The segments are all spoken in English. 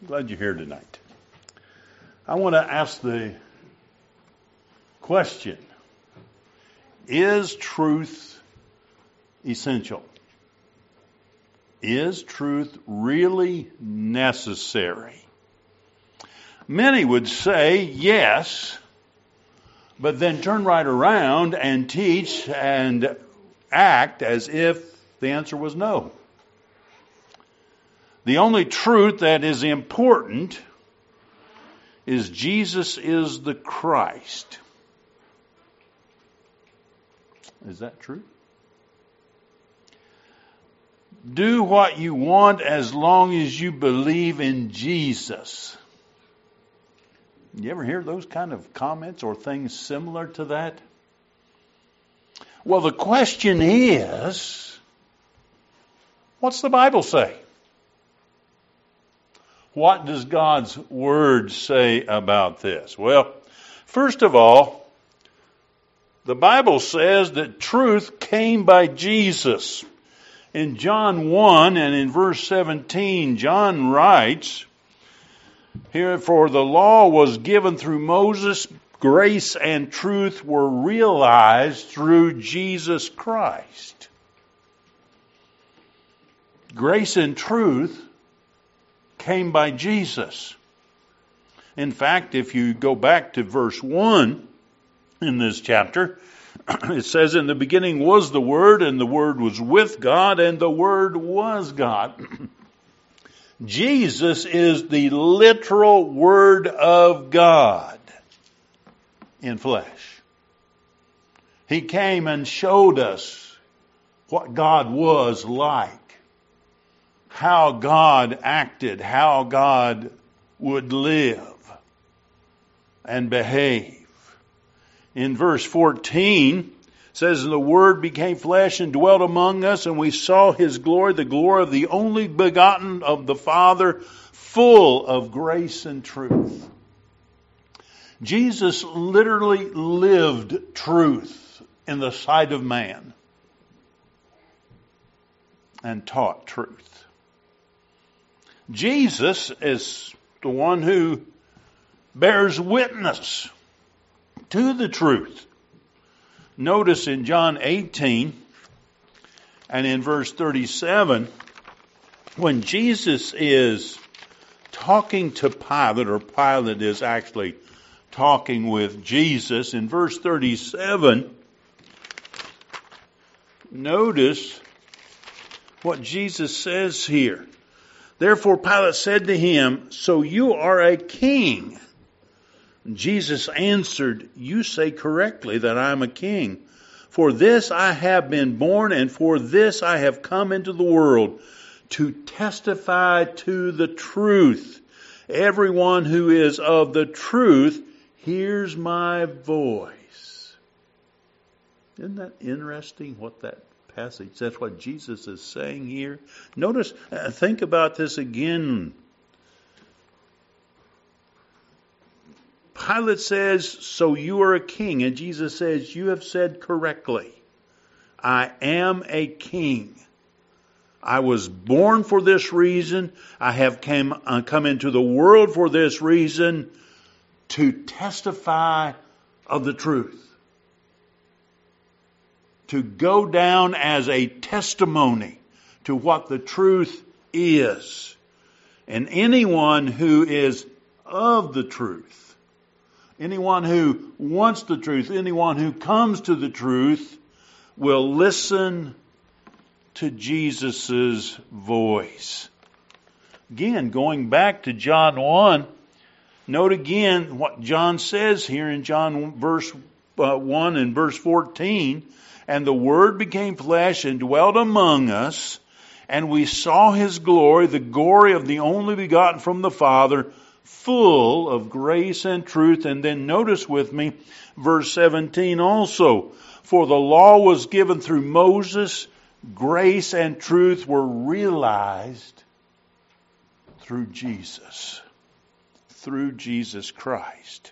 Glad you're here tonight. I want to ask the question, is truth essential? Is truth really necessary? Many would say yes, but then turn right around and teach and act as if the answer was no. The only truth that is important is Jesus is the Christ. Is that true? Do what you want as long as you believe in Jesus. You ever hear those kind of comments or things similar to that? Well, the question is, what's the Bible say? What does God's Word say about this? Well, first of all, the Bible says that truth came by Jesus. In John 1 and in verse 17, John writes, here, for the law was given through Moses, grace and truth were realized through Jesus Christ. Grace and truth came by Jesus. In fact, if you go back to verse 1 in this chapter, it says, in the beginning was the Word, and the Word was with God, and the Word was God. Jesus is the literal Word of God in flesh. He came and showed us what God was like, how God acted, how God would live and behave. In verse 14, it says, the Word became flesh and dwelt among us, and we saw His glory, the glory of the only begotten of the Father, full of grace and truth. Jesus literally lived truth in the sight of man and taught truth. Jesus is the one who bears witness to the truth. Notice in John 18 and in verse 37, when Jesus is talking to Pilate, or Pilate is actually talking with Jesus, in verse 37, notice what Jesus says here. Therefore Pilate said to him, so you are a king? Jesus answered, you say correctly that I am a king. For this I have been born, and for this I have come into the world, to testify to the truth. Everyone who is of the truth hears my voice. Isn't that interesting what that passage, that's what Jesus is saying here? Notice, think about this again. Pilate says, so you are a king. And Jesus says, you have said correctly. I am a king. I was born for this reason. I have come into the world for this reason, to testify of the truth. To go down as a testimony to what the truth is. And anyone who is of the truth, anyone who wants the truth, anyone who comes to the truth, will listen to Jesus' voice. Again, going back to John 1, note again what John says here in John verse 1 and verse 14. And the Word became flesh and dwelt among us, and we saw His glory, the glory of the only begotten from the Father, full of grace and truth. And then notice with me verse 17 also. For the law was given through Moses, grace and truth were realized through Jesus. Through Jesus Christ.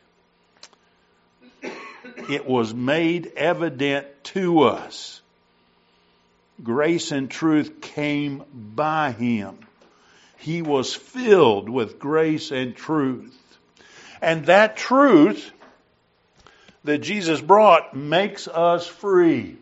It was made evident to us. Grace and truth came by Him. He was filled with grace and truth. And that truth that Jesus brought makes us free.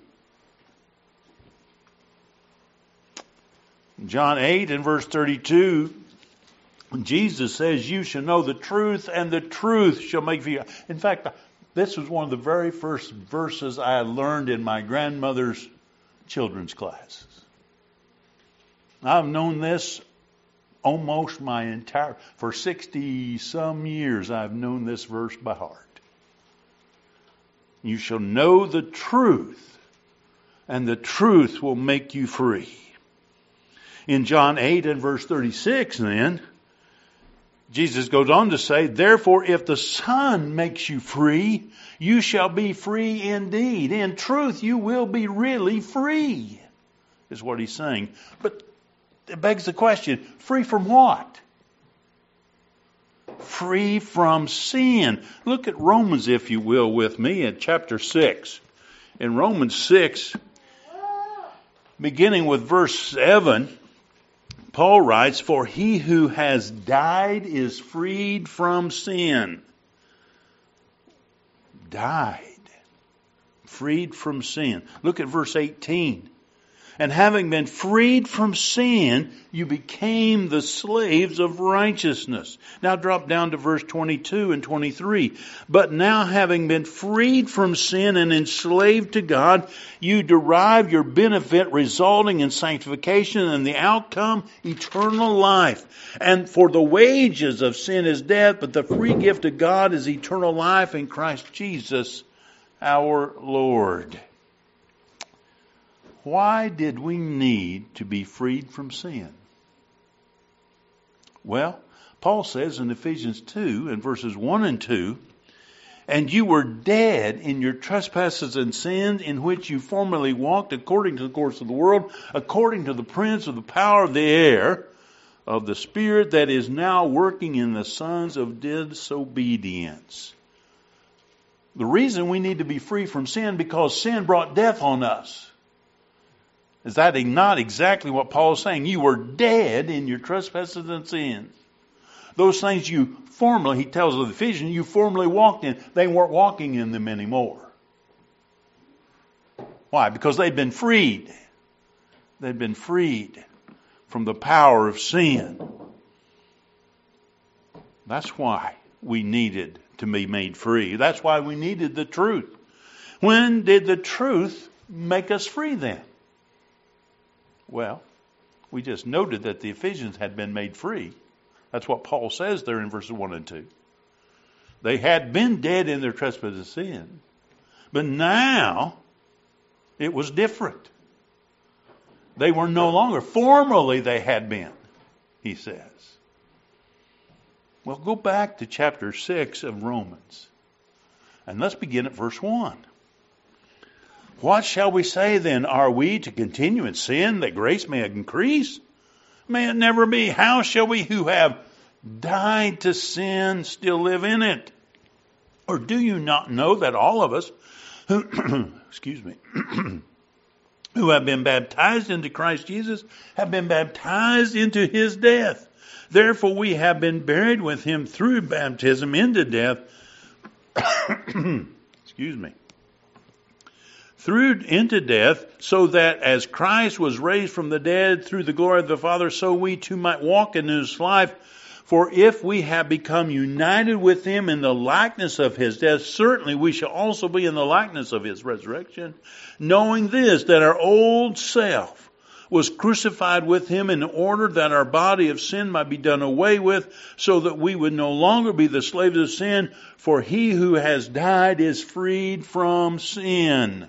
John 8 and verse 32, Jesus says, you shall know the truth, and the truth shall make you free. In fact, this was one of the very first verses I learned in my grandmother's children's classes. I've known this almost for 60 some years, I've known this verse by heart. You shall know the truth, and the truth will make you free. In John 8 and verse 36 then, Jesus goes on to say, therefore if the Son makes you free, you shall be free indeed. In truth, you will be really free, is what he's saying. But it begs the question, free from what? Free from sin. Look at Romans, if you will, with me in chapter 6. In Romans 6, beginning with verse 7, Paul writes, for he who has died is freed from sin. Died. Freed from sin. Look at verse 18. And having been freed from sin, you became the slaves of righteousness. Now drop down to verse 22 and 23. But now having been freed from sin and enslaved to God, you derive your benefit resulting in sanctification and the outcome, eternal life. And for the wages of sin is death, but the free gift of God is eternal life in Christ Jesus our Lord. Why did we need to be freed from sin? Well, Paul says in Ephesians 2 and verses 1 and 2, and you were dead in your trespasses and sins in which you formerly walked according to the course of the world, according to the prince of the power of the air, of the spirit that is now working in the sons of disobedience. The reason we need to be free from sin because sin brought death on us. Is that not exactly what Paul is saying? You were dead in your trespasses and sins. Those things you formerly, he tells the Ephesians, you formerly walked in, they weren't walking in them anymore. Why? Because they'd been freed. They'd been freed from the power of sin. That's why we needed to be made free. That's why we needed the truth. When did the truth make us free then? Well, we just noted that the Ephesians had been made free. That's what Paul says there in verses 1 and 2. They had been dead in their trespasses and sin, but now it was different. They were no longer. Formerly they had been, he says. Well, go back to chapter 6 of Romans, and let's begin at verse 1. What shall we say then? Are we to continue in sin that grace may increase? May it never be. How shall we who have died to sin still live in it? Or do you not know that all of us who, who have been baptized into Christ Jesus have been baptized into his death? Therefore we have been buried with him through baptism into death. Into death, so that as Christ was raised from the dead through the glory of the Father, so we too might walk in his life. For if we have become united with him in the likeness of his death, certainly we shall also be in the likeness of his resurrection, knowing this, that our old self was crucified with him in order that our body of sin might be done away with, so that we would no longer be the slaves of sin, for he who has died is freed from sin.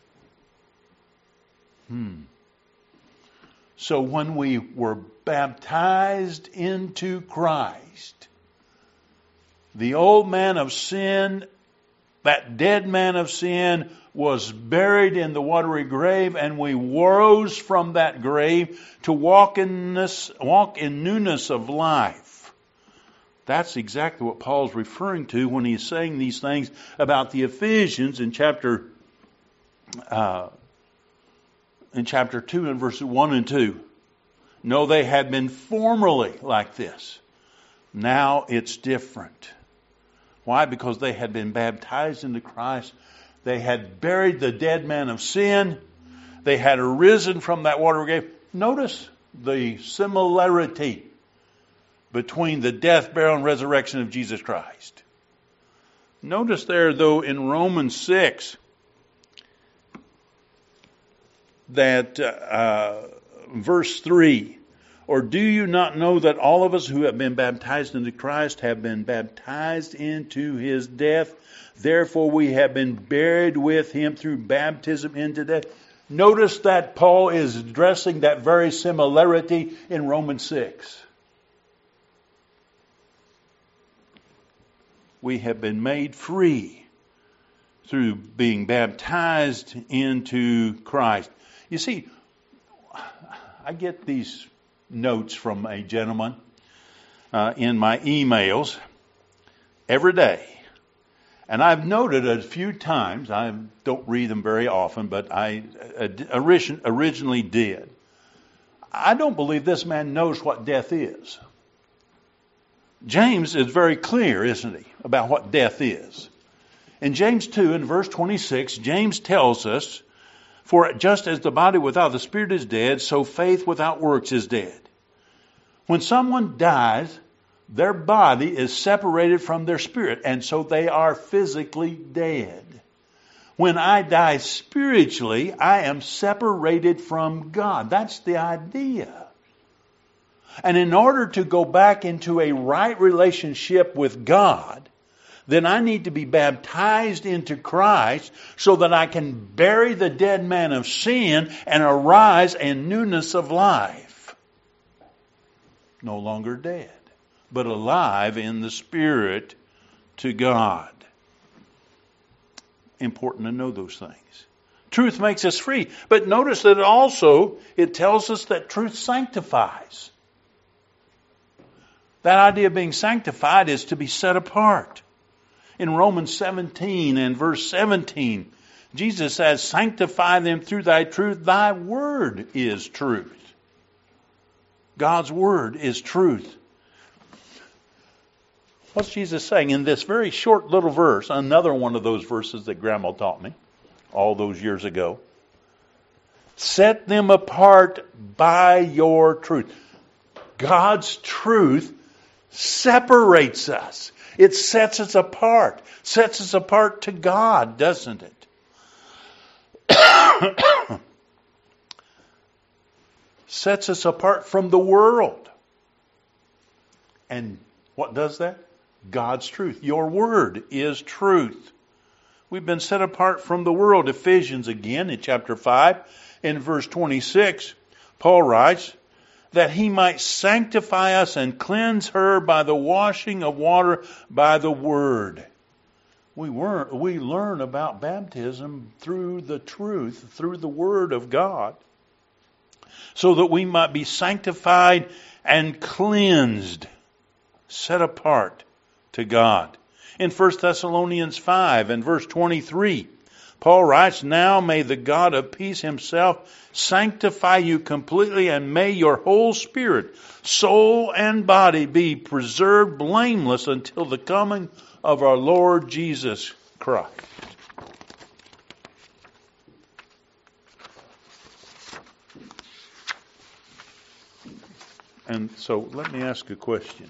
So when we were baptized into Christ, the old man of sin, that dead man of sin, was buried in the watery grave, and we rose from that grave to walk in newness of life. That's exactly what Paul's referring to when he's saying these things about the Ephesians in chapter 2 and verses 1 and 2. No, they had been formerly like this. Now it's different. Why? Because they had been baptized into Christ. They had buried the dead man of sin. They had arisen from that water grave. Notice the similarity between the death, burial, and resurrection of Jesus Christ. Notice there, though, in Romans 6, that verse 3, or do you not know that all of us who have been baptized into Christ have been baptized into His death? Therefore we have been buried with Him through baptism into death. Notice that Paul is addressing that very similarity in Romans 6. We have been made free through being baptized into Christ. You see, I get these notes from a gentleman in my emails every day. And I've noted a few times, I don't read them very often, but I originally did. I don't believe this man knows what death is. James is very clear, isn't he, about what death is. In James 2, in verse 26, James tells us, for just as the body without the spirit is dead, so faith without works is dead. When someone dies, their body is separated from their spirit, and so they are physically dead. When I die spiritually, I am separated from God. That's the idea. And in order to go back into a right relationship with God, then I need to be baptized into Christ so that I can bury the dead man of sin and arise in newness of life. No longer dead, but alive in the Spirit to God. Important to know those things. Truth makes us free. But notice that also it tells us that truth sanctifies. That idea of being sanctified is to be set apart. In Romans 17 and verse 17, Jesus says, sanctify them through thy truth. Thy word is truth. God's word is truth. What's Jesus saying in this very short little verse? Another one of those verses that Grandma taught me all those years ago. Set them apart by your truth. God's truth separates us. It sets us apart to God, doesn't it? Sets us apart from the world. And what does that? God's truth. Your word is truth. We've been set apart from the world. Ephesians again in chapter 5 in verse 26, Paul writes, that he might sanctify us and cleanse her by the washing of water by the word. We learn about baptism through the truth, through the word of God, so that we might be sanctified and cleansed, set apart to God. In 1 Thessalonians 5 and verse 23, Paul writes, now may the God of peace himself sanctify you completely, and may your whole spirit, soul, and body be preserved blameless until the coming of our Lord Jesus Christ. And so let me ask a question.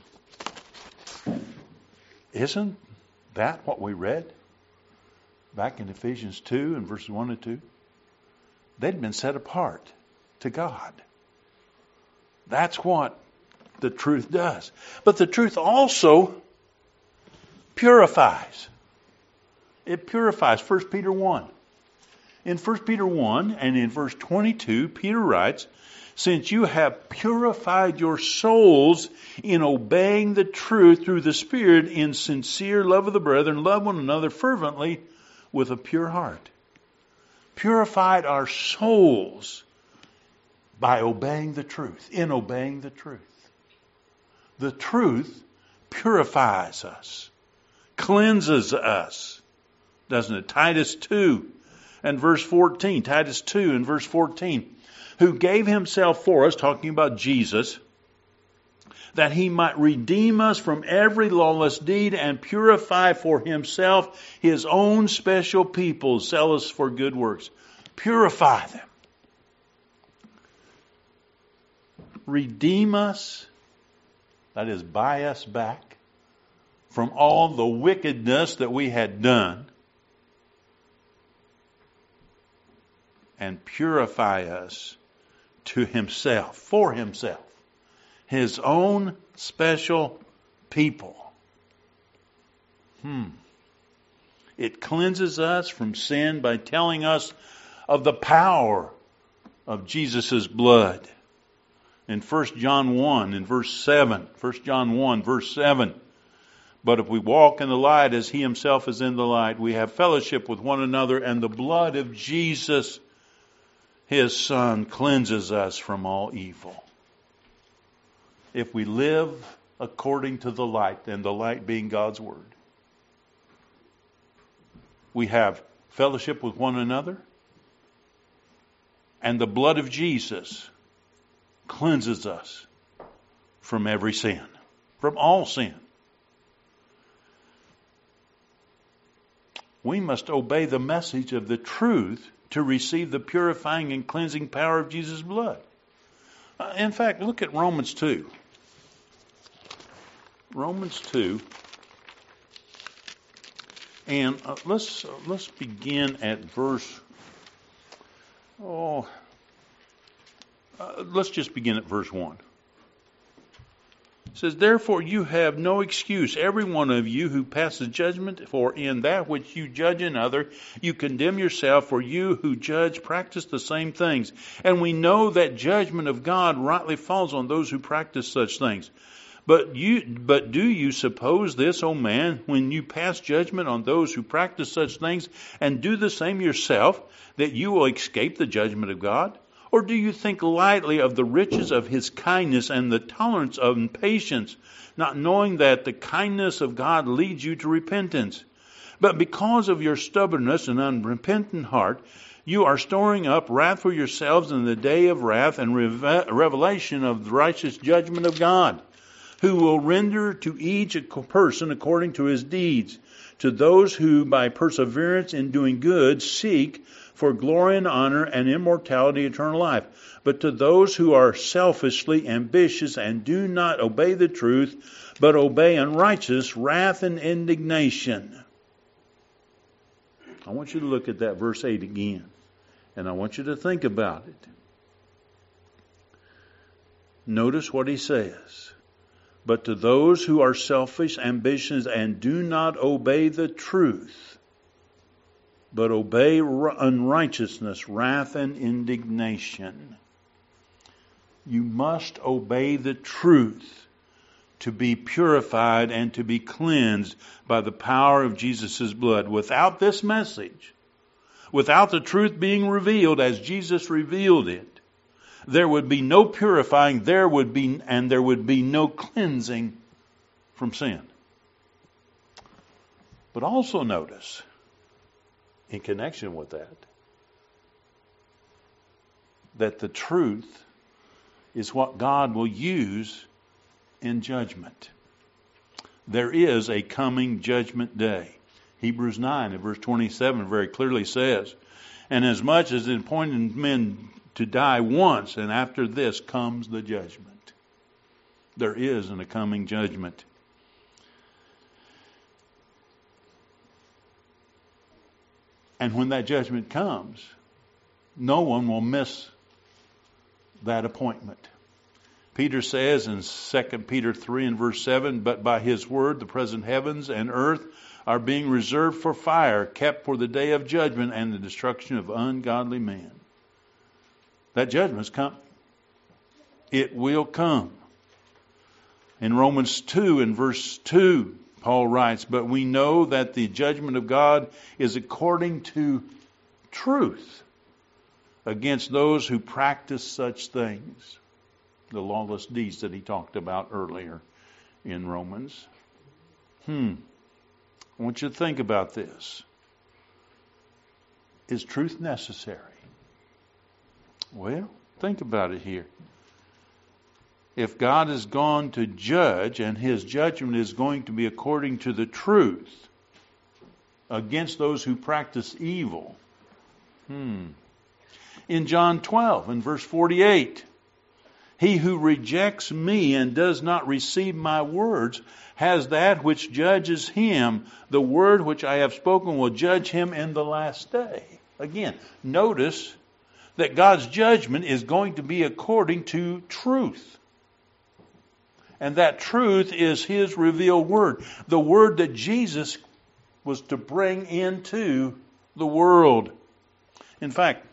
Isn't that what we read back in Ephesians 2 and verses 1 and 2? They'd been set apart to God. That's what the truth does. But the truth also purifies. It purifies. 1 Peter 1. In 1 Peter 1 and in verse 22, Peter writes, since you have purified your souls in obeying the truth through the Spirit in sincere love of the brethren, love one another fervently with a pure heart. Purified our souls by obeying the truth, in obeying the truth. The truth purifies us, cleanses us, doesn't it? Titus 2 and verse 14. Titus 2 and verse 14. who gave himself for us, talking about Jesus, that he might redeem us from every lawless deed and purify for himself his own special people, zealous for good works. Purify them. Redeem us, that is, buy us back from all the wickedness that we had done, and purify us to himself, for himself, his own special people. It cleanses us from sin by telling us of the power of Jesus' blood. In 1 John 1, in verse 7, 1 John 1, verse 7, but if we walk in the light as he himself is in the light, we have fellowship with one another, and the blood of Jesus, his Son, cleanses us from all evil. If we live according to the light, and the light being God's Word, we have fellowship with one another, and the blood of Jesus cleanses us from every sin, from all sin. We must obey the message of the truth to receive the purifying and cleansing power of Jesus' blood. In fact, look at Romans 2. Romans 2. And let's begin at verse... let's just begin at verse 1. It says, therefore you have no excuse, every one of you who passes judgment, for in that which you judge another, you condemn yourself, for you who judge practice the same things. And we know that judgment of God rightly falls on those who practice such things. But do you suppose this, O man, when you pass judgment on those who practice such things and do the same yourself, that you will escape the judgment of God? Or do you think lightly of the riches of his kindness and the tolerance of patience, not knowing that the kindness of God leads you to repentance? But because of your stubbornness and unrepentant heart, you are storing up wrath for yourselves in the day of wrath and revelation of the righteous judgment of God, who will render to each a person according to his deeds. To those who by perseverance in doing good seek for glory and honor and immortality, eternal life. But to those who are selfishly ambitious and do not obey the truth, but obey unrighteous wrath and indignation. I want you to look at that verse 8 again, and I want you to think about it. Notice what he says. But to those who are selfish, ambitious, and do not obey the truth, but obey unrighteousness, wrath, and indignation. You must obey the truth to be purified and to be cleansed by the power of Jesus' blood. Without this message, without the truth being revealed as Jesus revealed it, there would be no purifying, there would be no cleansing from sin. But also notice, in connection with that the truth is what God will use in judgment. There is a coming judgment day. Hebrews 9 and verse 27 very clearly says, and as much as it appointed men to die once, and after this comes the judgment. There is a coming judgment. And when that judgment comes, no one will miss that appointment. Peter says in 2 Peter 3 and verse 7, but by his word the present heavens and earth are being reserved for fire, kept for the day of judgment and the destruction of ungodly men. That judgment's come. It will come. In Romans 2 and verse 2, Paul writes, but we know that the judgment of God is according to truth against those who practice such things. The lawless deeds that he talked about earlier in Romans. I want you to think about this. Is truth necessary? Well, Think about it here. If God is going to judge, and His judgment is going to be according to the truth against those who practice evil. In John 12, in verse 48, he who rejects me and does not receive my words has that which judges him. The word which I have spoken will judge him in the last day. Again, notice that God's judgment is going to be according to truth. And that truth is His revealed word. The word that Jesus was to bring into the world. In fact,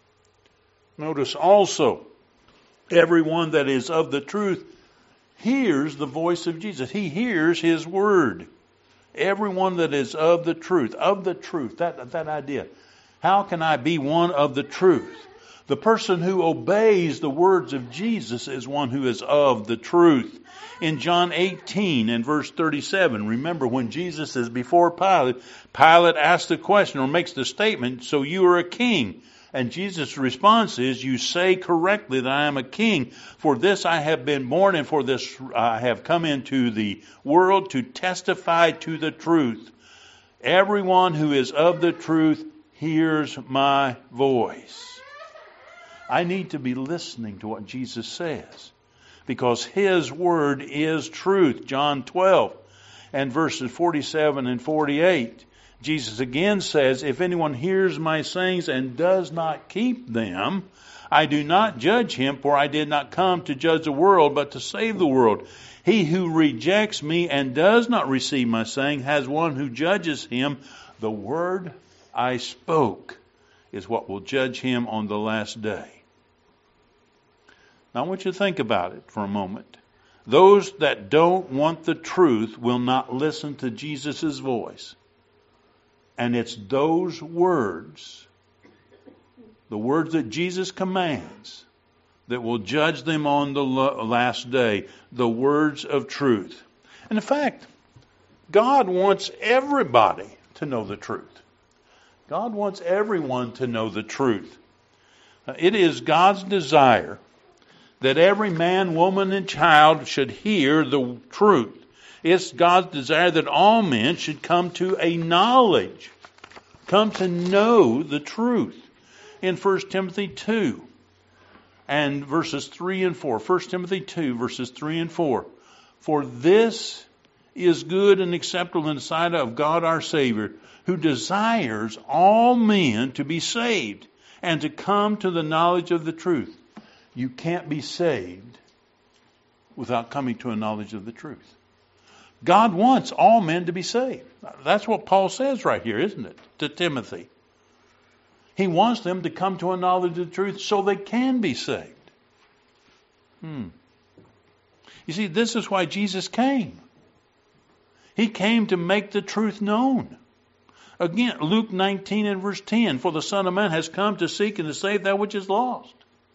notice also, everyone that is of the truth hears the voice of Jesus. He hears His word. Everyone that is of the truth, that idea. How can I be one of the truth? The person who obeys the words of Jesus is one who is of the truth. In John 18 and verse 37, remember when Jesus is before Pilate, Pilate asks the question or makes the statement, so you are a king. And Jesus' response is, you say correctly that I am a king. For this I have been born, and for this I have come into the world to testify to the truth. Everyone who is of the truth hears my voice. I need to be listening to what Jesus says, because His word is truth. John 12 and verses 47 and 48. Jesus again says, if anyone hears my sayings and does not keep them, I do not judge him, for I did not come to judge the world, but to save the world. He who rejects me and does not receive my saying has one who judges him. The word I spoke is what will judge him on the last day. Now I want you to think about it for a moment. Those that don't want the truth will not listen to Jesus' voice. And it's those words, the words that Jesus commands, that will judge them on the last day. The words of truth. And in fact, God wants everybody to know the truth. God wants everyone to know the truth. It is God's desire that every man, woman, and child should hear the truth. It's God's desire that all men should come to a knowledge, come to know the truth. In 1 Timothy 2 and verses 3 and 4. 1 Timothy 2 verses 3 and 4. For this is good and acceptable in the sight of God our Savior, who desires all men to be saved and to come to the knowledge of the truth. You can't be saved without coming to a knowledge of the truth. God wants all men to be saved. That's what Paul says right here, isn't it? To Timothy. He wants them to come to a knowledge of the truth so they can be saved. You see, this is why Jesus came. He came to make the truth known. Again, Luke 19 and verse 10, for the Son of Man has come to seek and to save that which is lost.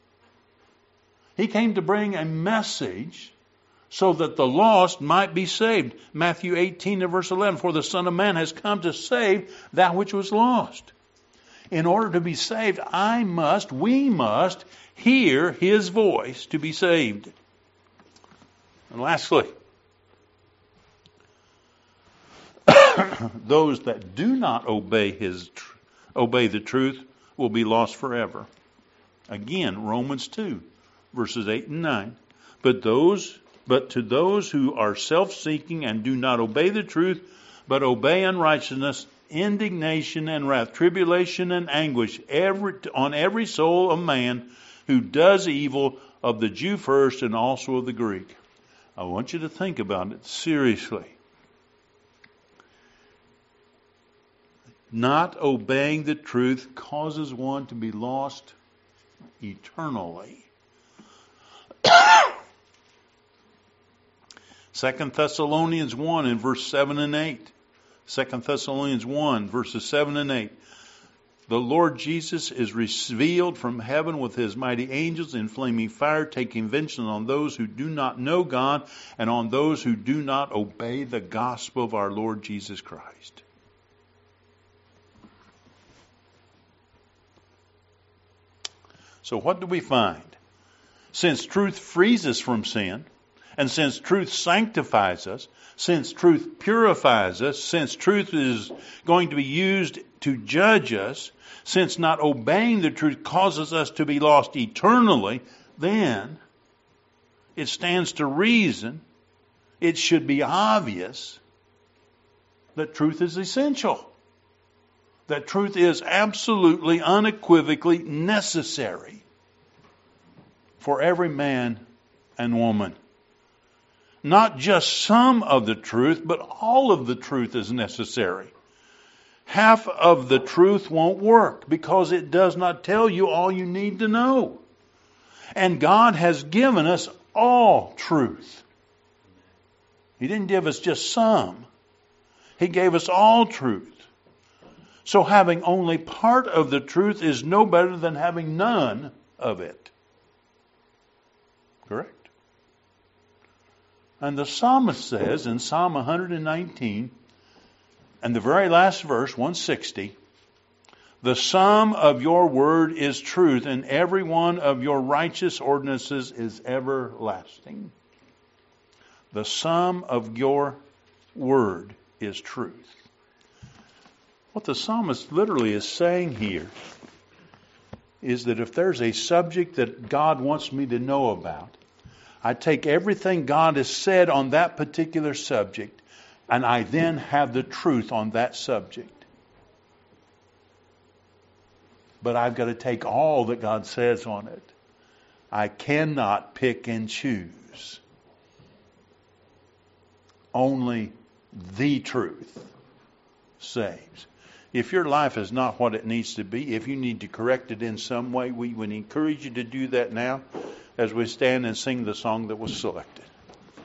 He came to bring a message so that the lost might be saved. Matthew 18 and verse 11, for the Son of Man has come to save that which was lost. In order to be saved, we must hear His voice to be saved. And lastly, those that do not obey the truth will be lost forever. Again, Romans 2, verses 8 and 9. But to those who are self-seeking and do not obey the truth, but obey unrighteousness, indignation and wrath, tribulation and anguish on every soul of man who does evil, of the Jew first and also of the Greek. I want you to think about it seriously. Not obeying the truth causes one to be lost eternally. 2 Thessalonians 1 in verse 7 and 8. 2 Thessalonians 1 verses 7 and 8. The Lord Jesus is revealed from heaven with His mighty angels in flaming fire, taking vengeance on those who do not know God and on those who do not obey the gospel of our Lord Jesus Christ. So what do we find? Since truth frees us from sin, and since truth sanctifies us, since truth purifies us, since truth is going to be used to judge us, since not obeying the truth causes us to be lost eternally, then it stands to reason, it should be obvious that truth is essential. That truth is absolutely, unequivocally necessary for every man and woman. Not just some of the truth, but all of the truth is necessary. Half of the truth won't work because it does not tell you all you need to know. And God has given us all truth. He didn't give us just some. He gave us all truth. So having only part of the truth is no better than having none of it. Correct? And the psalmist says in Psalm 119, and the very last verse, 160, the sum of your word is truth, and every one of your righteous ordinances is everlasting. The sum of your word is truth. What the psalmist literally is saying here is that if there's a subject that God wants me to know about, I take everything God has said on that particular subject, and I then have the truth on that subject. But I've got to take all that God says on it. I cannot pick and choose. Only the truth saves. If your life is not what it needs to be, if you need to correct it in some way, we would encourage you to do that now as we stand and sing the song that was selected.